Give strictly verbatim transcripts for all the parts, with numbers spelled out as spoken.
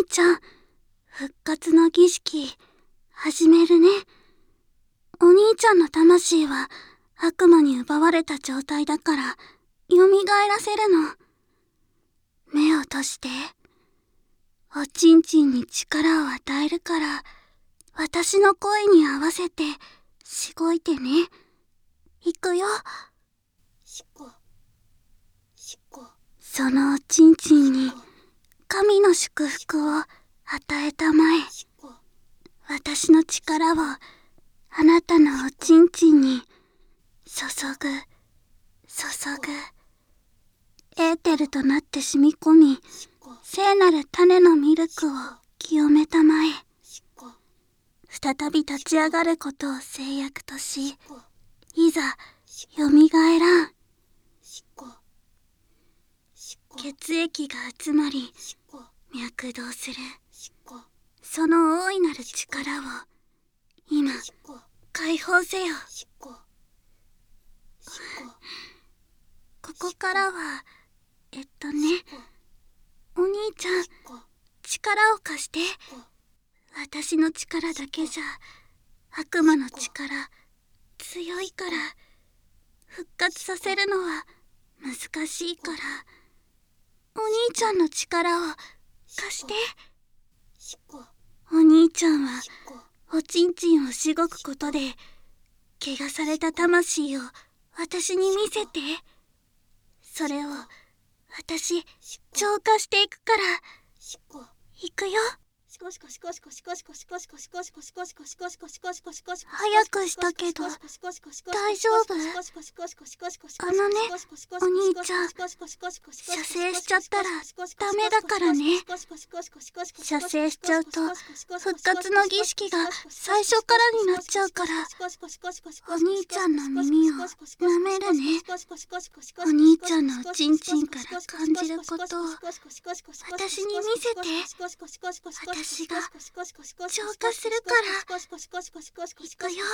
ちゃん、復活の儀式始めるね。お兄ちゃんの魂は悪魔に奪われた状態だから蘇らせるの。目を閉じて。おちんちんに力を与えるから、私の声に合わせてしごいてね。いくよ。 しこしこ。 そのおちんちんに神の祝福を与えたまえ。私の力をあなたのおちんちんに注ぐ注ぐ。エーテルとなって染み込み、聖なる種のミルクを清めたまえ。再び立ち上がることを制約とし、いざよみがえらん。血液が集まり脈動する。その大いなる力を今解放せよ。ここからはえっとね、お兄ちゃん、力を貸して。私の力だけじゃ悪魔の力強いから、復活させるのは難しいから、お兄ちゃんの力を貸して。お兄ちゃんはおちんちんをしごくことで怪我された魂を私に見せて。それを私浄化していくから。いくよ。早くしたけど大丈夫？あのね、お兄ちゃん、射精しちゃったらダメだからね。射精しちゃうと復活の儀式が最初からになっちゃうから、お兄ちゃんの耳を舐めるね。お兄ちゃんのおちんちんから感じることを私に見せて。私が浄化するから。いくよ。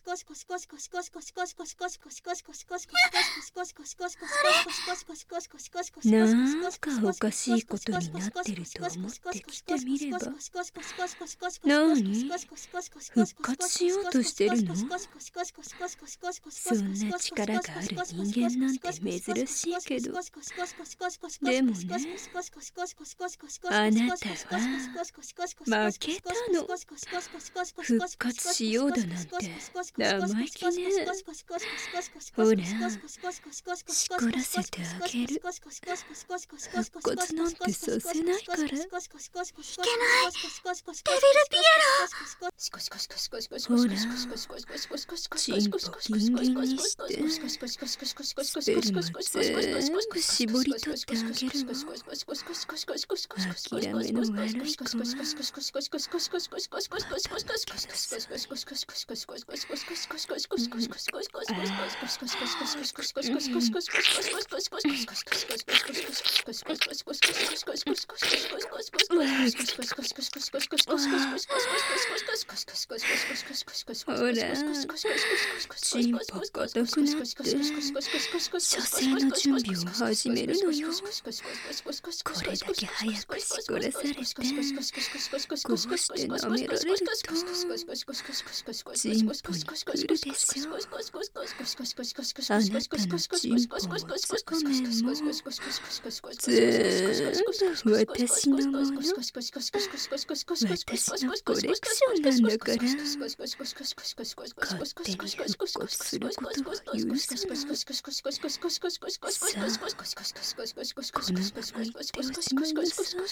なんかおかしいことになってると思ってきてみれば、なに復活しようとしてるの？そんな力がある人間なんて珍しいけど、でもね、あなたは負けたの。復活しようだなんて生意気ね。ほら、しこらせてあげる。復活なんてさせないから。いけない、デビルピエロ。ほら、チンポギンギンにしてスペルマ全部絞り取ってあげるわ。諦めの悪い子は。ほら、チンポ硬くなって射精の準備を始めるのよ。これだけ早くしこらされて、こうして舐められるとチンポに来るでしょ。あなたのチンポもチョコメンも全部私のもの。私のコレクションなんだから、勝手に復活することは許さない。さあ、このまま言っておしまいなさい。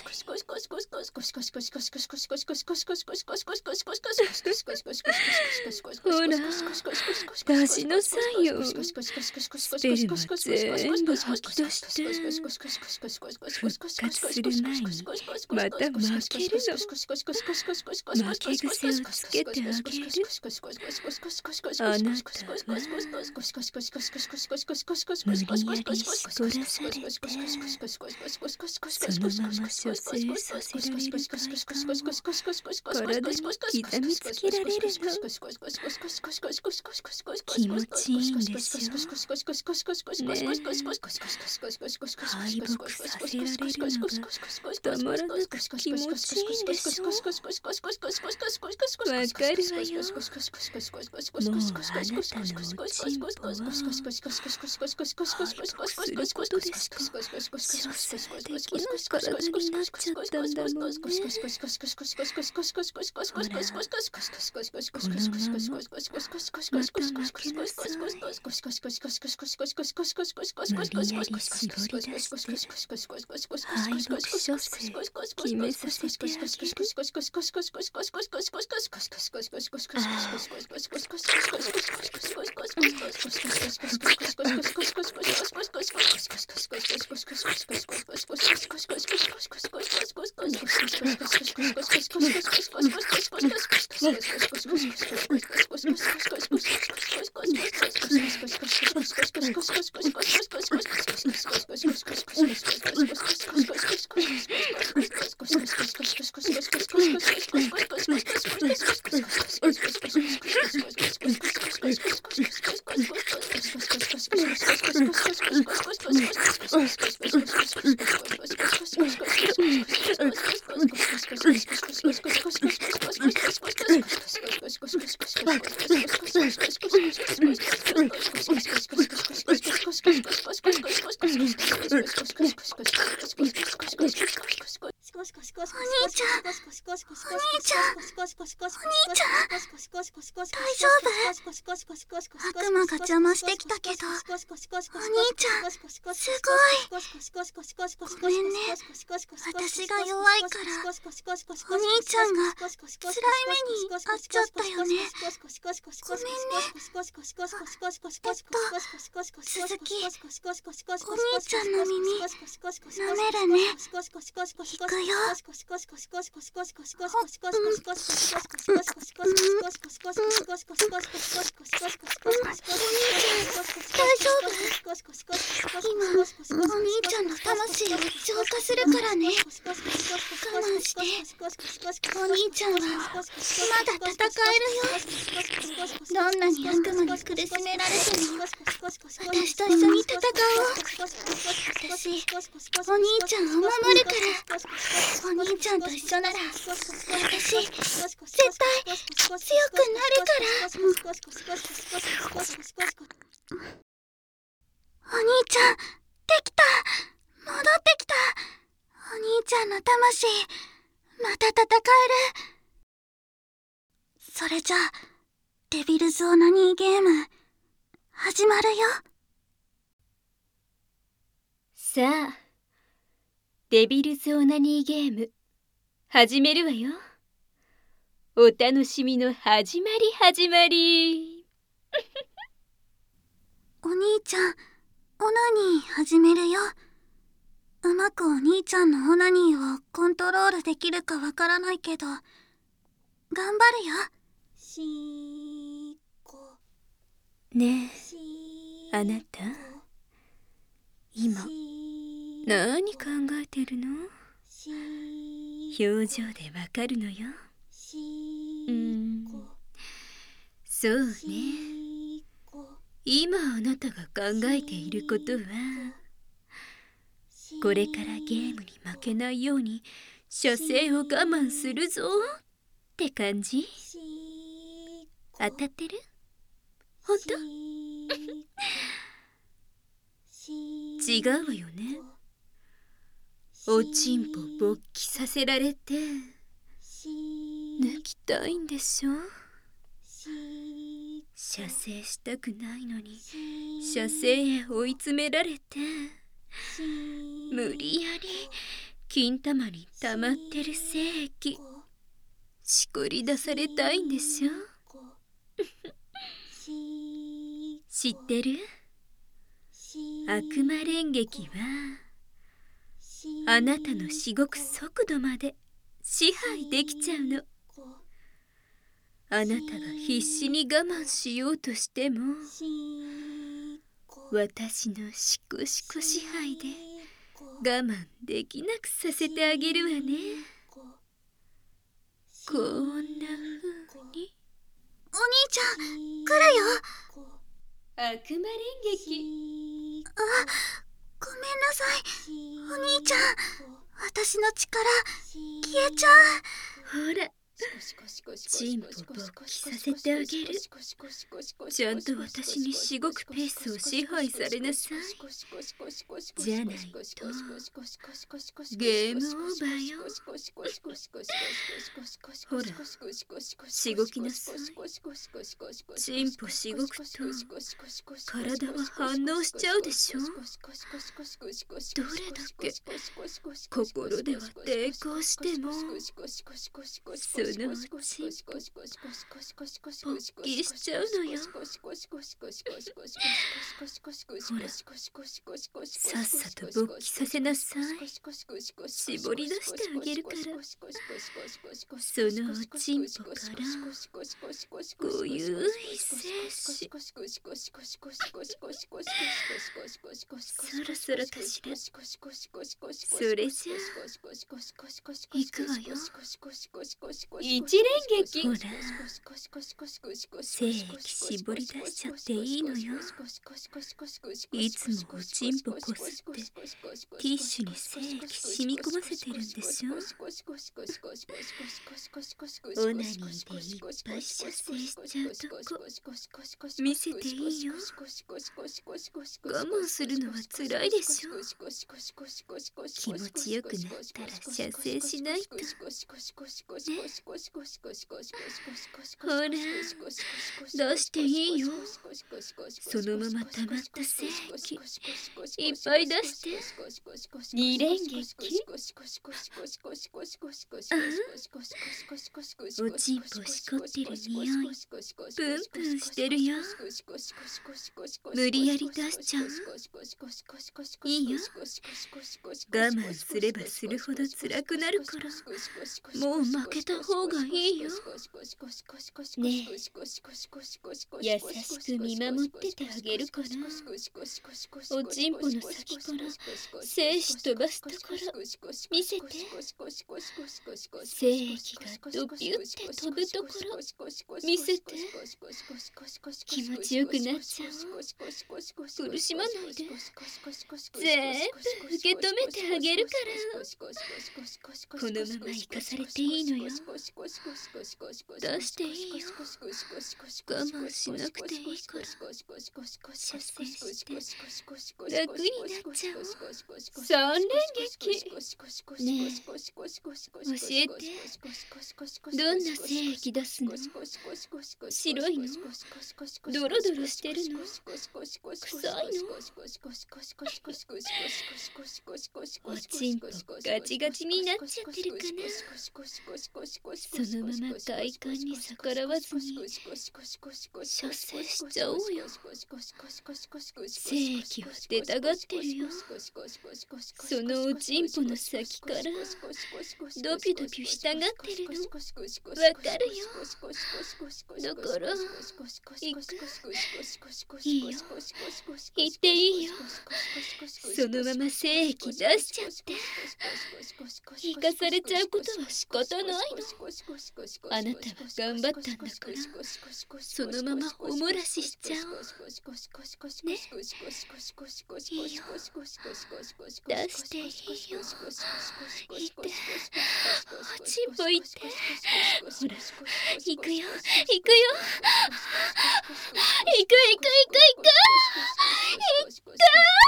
ほら、出しなさいよ。スペルマ全部吐き出して、復活する前にまた負けるの。負け癖をつけてあげる。 あなたは無理やり絞らされてそのまま処世させられる快感を体に刻みつけられるの。気持ちいいんでしょねえ。敗北させられるのがたまらなく気持ちいいんでしょ。わかるわよ。もうあなたのおちんぽは敗北することでしか所詮できない体になっちゃったんだもんね。ほら、このまままた負けなさい。無理やり絞り出して敗北処世決めさせてあげる。 悪魔が邪魔してきたけど、お兄ちゃんすごい。ごめんね、私が弱いからお兄ちゃんが辛い目に遭っちゃったよね。ごめんね。えっと続き、お兄ちゃんの耳舐めるね。いくよ。大丈夫？今お兄ちゃんの魂を浄化するからね。我慢して。お兄ちゃんはまだ戦えるよ。どんなに悪魔に苦しめられても私と一緒に戦おう。私お兄ちゃんを守るから。お兄ちゃんと一緒なら私絶対強くなるから。お兄ちゃんできた。戻ってきた。お兄ちゃんの魂また戦える。それじゃあデビルズオナニーゲーム始まるよ。 さあデビルズオナニーゲーム始めるわよ。お楽しみの始まり始まりお兄ちゃんオナニー始めるよ。うまくお兄ちゃんのオナニーをコントロールできるかわからないけど頑張るよ。しーこねえあなた今何考えてるの？表情でわかるのよ。うーんそうね。今あなたが考えていることはこれからゲームに負けないように射精を我慢するぞって感じ？当たってる？ほんと？違うわよね。おちんぽ勃起させられて抜きたいんでしょ？射精したくないのに射精へ追い詰められて無理やり金玉に溜まってる精液しこり出されたいんでしょ？知ってる？悪魔連撃はあなたのしごく速度まで支配できちゃうの。 あなたが必死に我慢しようとしても、私のしこしこ支配で我慢できなくさせてあげるわね。こんな風に。 お兄ちゃん、来るよ。 悪魔連撃。 あ、ごめんなさい。お兄ちゃん、私の力消えちゃう。 ほら、チンポ勃起させてあげる。ちゃんと私にしごくペースを支配されなさい。じゃないとゲームオーバーよ。ほら、しごきなさい。チンポしごくと体は反応しちゃうでしょ。どれだけ心では抵抗しても、そのうち勃起しちゃうのよ。ほら、さっさと勃起させなさい。絞り出してあげるから。そのおちんぽからごゆい精子。そろそろかしら。それじゃあいくわよ。一連撃。ほら、精液絞り出しちゃっていいのよ。いつもおちんぽこすってティッシュに精液染み込ませてるんでしょ。オナニーでいっぱい射精しちゃうとこ見せていいよ。我慢するのはつらいでしょ。気持ちよくなったら射精しないとね。ほら、出していいよ。そのまま溜まった精液いっぱい出して。二連撃。おちんぽしこってる匂いプンプンしてるよ。無理やり出しちゃう。いいよ。我慢すればするほど辛くなるから、もう負けた方がいいよ。ねえ、優しく見守っててあげるから。おちんぽの先から精子飛ばすところ見せて。精液がドビュって飛ぶところ見せて。気持ちよくなっちゃう。苦しまないで。全部受け止めてあげるから。このまま生かされていいのよ。出していいよ。我慢しなくていいから。射精して楽になっちゃおう。三連撃。ねえ、教えて。どんな精液出すの？白いの？ドロドロしてるの？臭いの？おちんぽガチガチになっちゃってるかな。そのまま快感に逆らわずに射精しちゃおうよ。精液は出たがってるよ。そのおちんぽの先からドピドピしたがってるのわかるよ。だから行く。いいよ、行っていいよ。そのまま精液出しちゃって。生かされちゃうことは仕方ないの。あなたは頑張ったんだから、そのままおもらししちゃおうね。いいよ、出していいよ。いって、おちんぽいって。ほら、行くよ、行くよ。行く行く行く行く行く。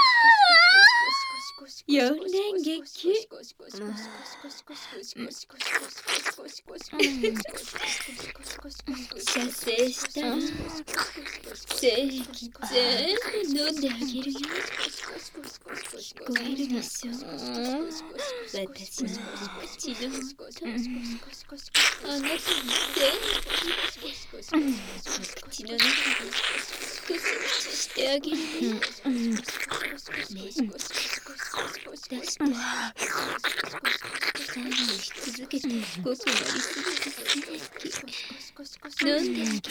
四連撃。射精したら精液全部飲んであげるよ。聞こえるでしょ、私の口の音。あなたの精液口の中でクスクスしてあげるよ。ね、出して。最後にし続けて濃くなりすぎた精液飲んであげる。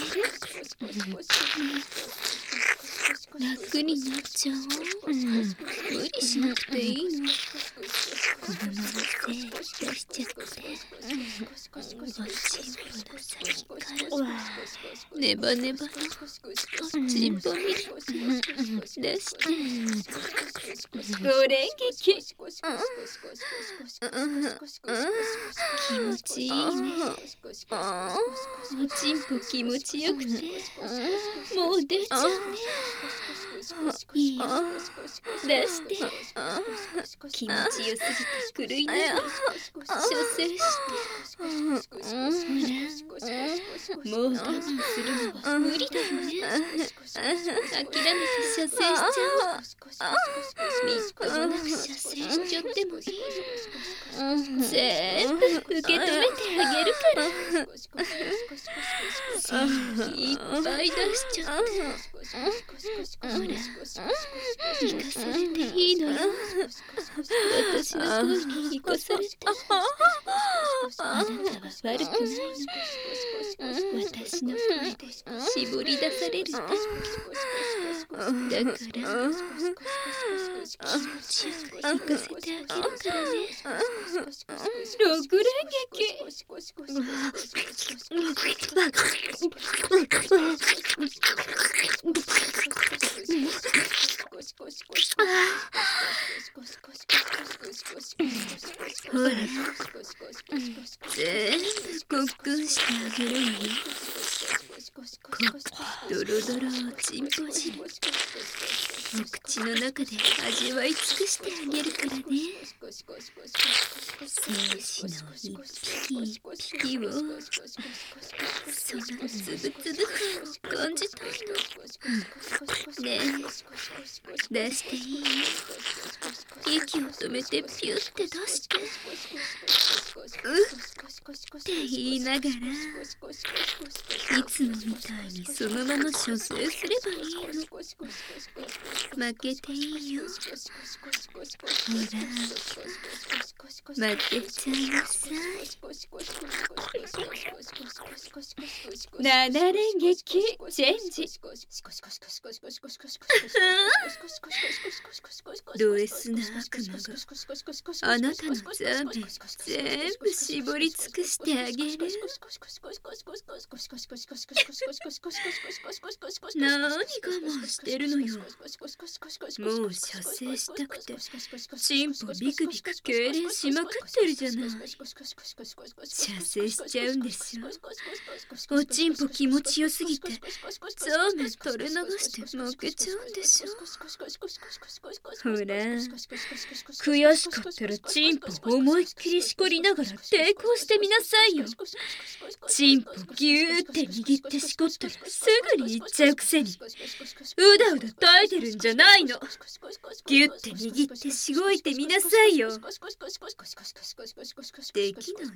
楽になっちゃおう。無理しなくていいの。このまま精液出しちゃっておちんぽの先からネバネバのおちんぽミルク出してご連撃。気持ちいいね。おちんぽ気持ちよくてもう出ちゃうね。いいよ出して気持ちよすぎて狂いながら射精してほらもう我慢するのは無理だよね。諦めて射精しちゃおう。みっともなく射精しちゃってもいいの。全部受け止めてあげるから精液いっぱい出しちゃってほら生かされていいのよ。私の声に生かされてあなたは悪くないの。私の声で絞り出されるからだから気持ちよく生かせてあげるからね。六連撃ほら全部ごっくんしてあげるのよ。ドロドロおちんぽ汁お口の中で味わい尽くしてあげるからね。精子の一匹一匹をそのつぶつぶ感を感じたいの。ねえ出していいよ。息を止めてピュッて出してうっって言いながらいつもみたいにそのまま射精すればいいの。負けていいよ。ほら負けちゃいなさい。七連撃チェンジ。ド S な悪魔があなたのザーメン全部絞り尽くしてあげる。何我慢してるのよ。もう射精したくてチンポビクビク痙攣しまくってるじゃない。射精しちゃうんでしょ。おちんぽ気持ちよすぎてザーメン垂れ流して負けちゃうんでしょ。ほら悔しかったらチンポ思いっきりしこりながら抵抗してみなさいよ。チンポギューって握ってしこったらすぐにいっちゃうくせにうだうだ耐えてるんじゃないの。ギュッて握ってしごいてみなさいよ。できない？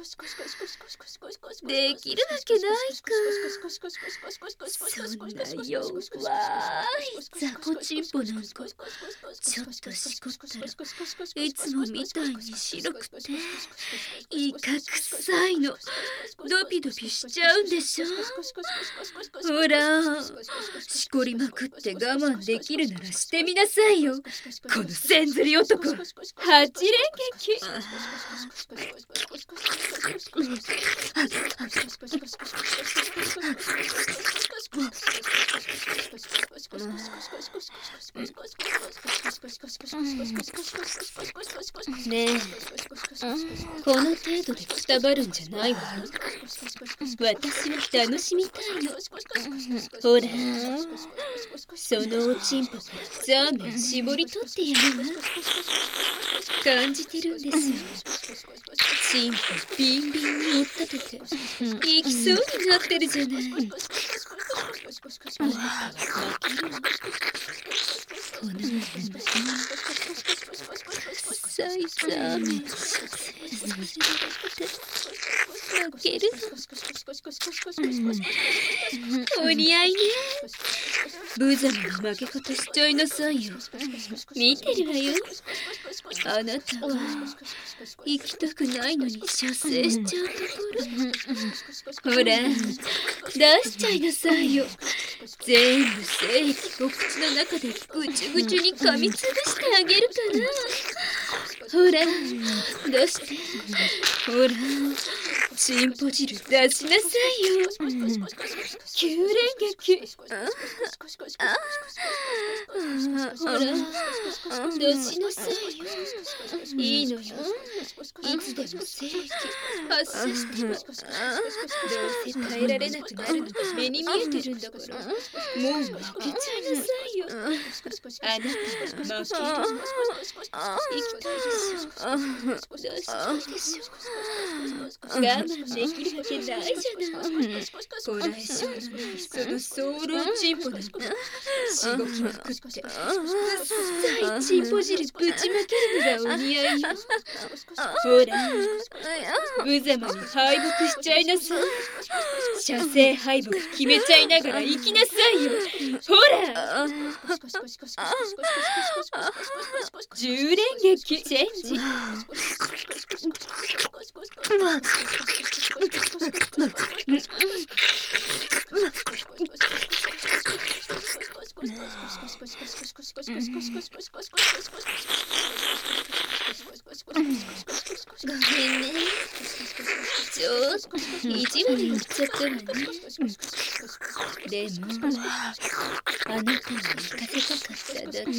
できるわけないか。そんな弱い雑魚チンポなんかちょっとしこったらいつもみたいに白くてイカ臭いの。ドピドピしちゃうんでしょ。ほらしこりまくって我慢できるならしてみなさいよ。このせんずり男はち連撃。ねえこの程度でくたばるんじゃないわよ。私は楽しみたいの。ほらそのおちんぽからザーメン絞り取ってやるわ。感じてるんですよ。チンポビンビンに折ったとていきそうになってるじゃない。あなたは負けるの。このまま臭いザーメン射精されて負けるの。お似合いね。無様な負け方しちゃいなさいよ。見てるわよ。あなたは行きたくないのに射精しちゃうところ。ほら出しちゃいなさいよ。全部精液を口の中でぐちゅぐちゅに噛みつぶしてあげるから。ほら出して。ほらチンポ汁出しなさいよ。九連撃。ほら出しなさいよ。いいのよ。いつでも精液発射しても。どうせ耐えられなくなるのが目に見えてるんだから、もう負けちゃいなさいよ。あなたは負ける。行きたいでしょ。出したいでしょ。我慢できるわけないじゃない。こらえ性のないそのソーロンチンポなんてしごきまくってうっさいチンポ汁ぶちまけるのがお似合いよ。ほら無様に敗北しちゃいなさい。射精敗北決めちゃいながら行きなさいよ。ほらじゅう連撃チェンジ。ごめんね。ちょっと意地悪言っちゃったわね。でもあなたに行かせたかっただけ。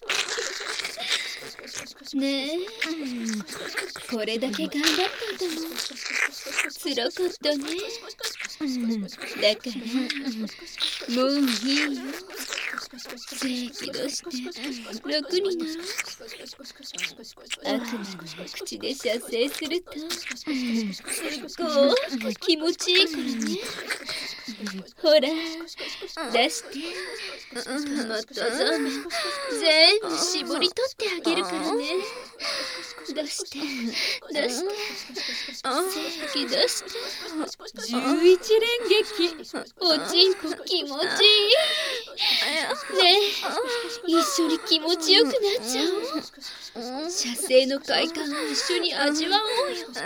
ねえこれだけ頑張ったんだもん。つらかったね。だからもういいよ。精液出して楽になろう。あくまで口で射精するとすっごく気持ちいいからね。ほら出して。もっとザーメン全部絞り取ってあげるからね。出して出して精液出して。じゅういち連撃。おちんぽ気持ちいいね。え一緒に気持ちよくなっちゃおう。射精の快感を一緒に味わおうよ。ね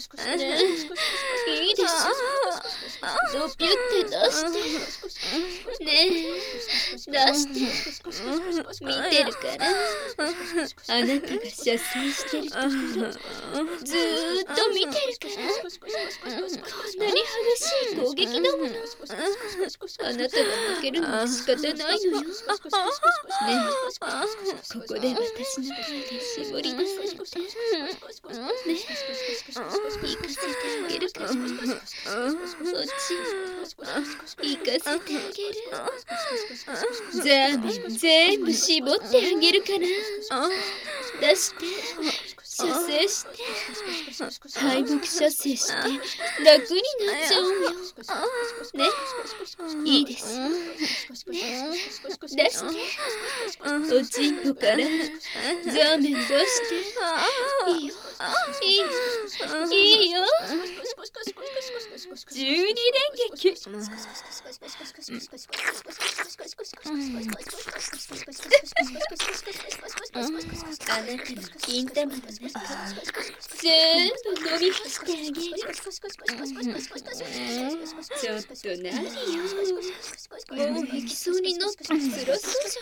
いいでしょ。ドピュって出してねえ出して見てるから。あなたが射精してるところずーっと見てるから。こんなに激しい攻撃だもの。あなたが負けるのは仕方ないのよ。ねえここで私の声で絞り出されてね行かせてあげるから。こっち行かせてあげる。ザーメン全部絞ってあげるから。出して射精して敗北射精して楽になっちゃおうよ。ねいいですね出しておちんぽからザーメン出していいよいいよいいよ。じゅうに連撃。あなたの金玉の中全部飲み干してあげる。ちょっと何よもう行きそうになってつらそうじゃない。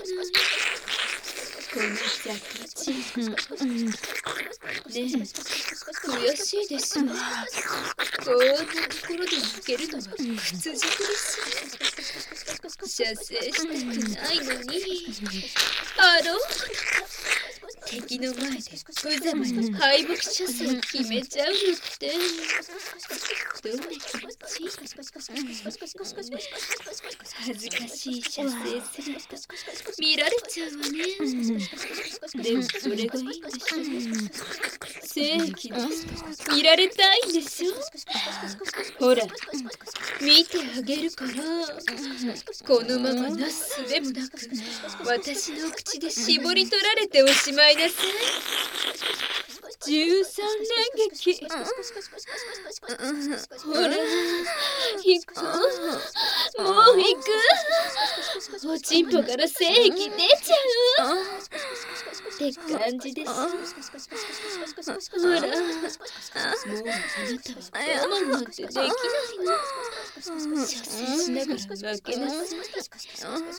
このザコチンねえ悔しいでしょ。こんなところで負けるのは屈辱です。射精したくないのにあろう敵の前で無様に敗北射精決めちゃうのってどんな気持ち？恥ずかしい射精すると見られちゃうわね。でもそれがいいんでしょ。精液ですと見られたいんでしょ。ほら見てあげるからこのままなすすべもなく私の口で絞り取られておしまいなさい。じゅうさん連撃。ほら行くもう行く。おちんぽから精液出ちゃう。 って感じです。ほら、もうあなたは我慢なんてできないの。射精しながら負けなさい。ほら、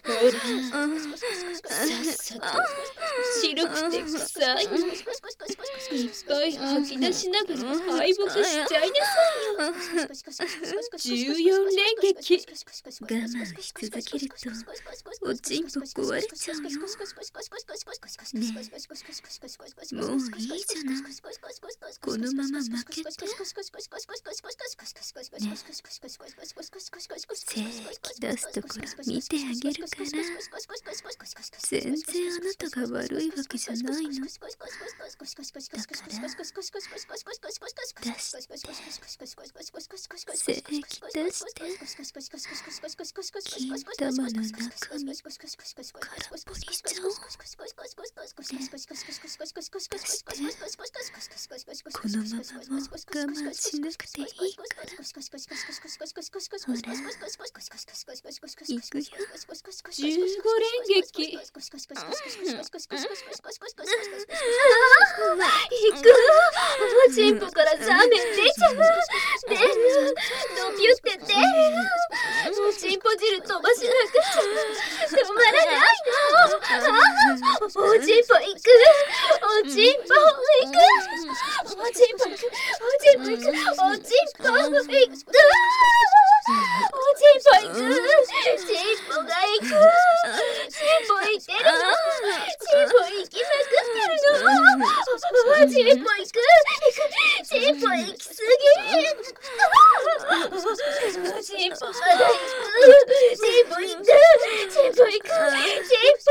さっさと白くて臭いのいっぱい吐き出しながら敗北しちゃいなさいよ。じゅうよん連撃。我慢し続けるとおちんぽ壊れちゃうよ。ねえ、もういいじゃない。このまま負けて。ねえ、精液出すところ見てあげるから。全然あなたが悪いわけじゃないの。だから出して精液出して。金玉の中身空っぽにしちゃおう。出して。このままも我慢しなくていいから。ほら、いくよ。じゅうご連撃。行く。おちんぽからラーメン出ちゃう。出る。ドピュって出る。おちんぽ汁飛ばしなくちゃ止まらないの。おちんぽ行く。おちんぽ行く。おちんぽ行く。おちんぽ行く。おちんぽ行く。おちんぽ行く。ちんぽが行く。ちんぽ行ってるの。ちんぽ行きまくってるの。ちんぽ行く。ちんぽ行きすぎ。ちんぽまだ行く。ちんぽ行く。ちんぽ行く。ちんぽ